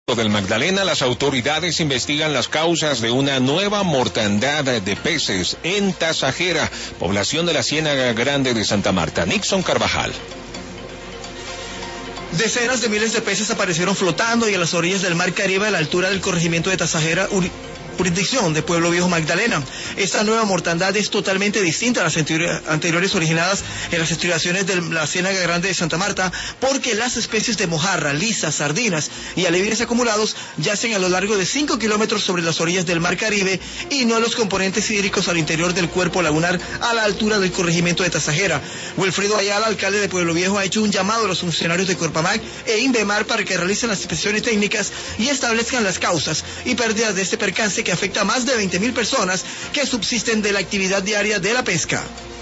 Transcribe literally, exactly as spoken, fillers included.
del Magdalena, las autoridades investigan las causas de una nueva mortandad de peces en Tasajera, población de la Ciénaga Grande de Santa Marta. Nixon Carvajal. Decenas de miles de peces aparecieron flotando y a las orillas del Mar Caribe a la altura del corregimiento de Tasajera, jurisdicción de Pueblo Viejo Magdalena. Esta nueva mortandad es totalmente distinta a las anteriores originadas en las estribaciones de la Ciénaga Grande de Santa Marta, porque las especies de mojarra, lisas, sardinas y alevines acumulados yacen a lo largo de cinco kilómetros sobre las orillas del Mar Caribe y no los componentes hídricos al interior del cuerpo lagunar a la altura del corregimiento de Tasajera. Wilfredo Ayala, alcalde de Pueblo Viejo, ha hecho un llamado a los funcionarios de Corpamag e Inbemar para que realicen las inspecciones técnicas y establezcan las causas y pérdidas de este percance que afecta a más de veinte mil personas que subsisten de la actividad diaria de la pesca.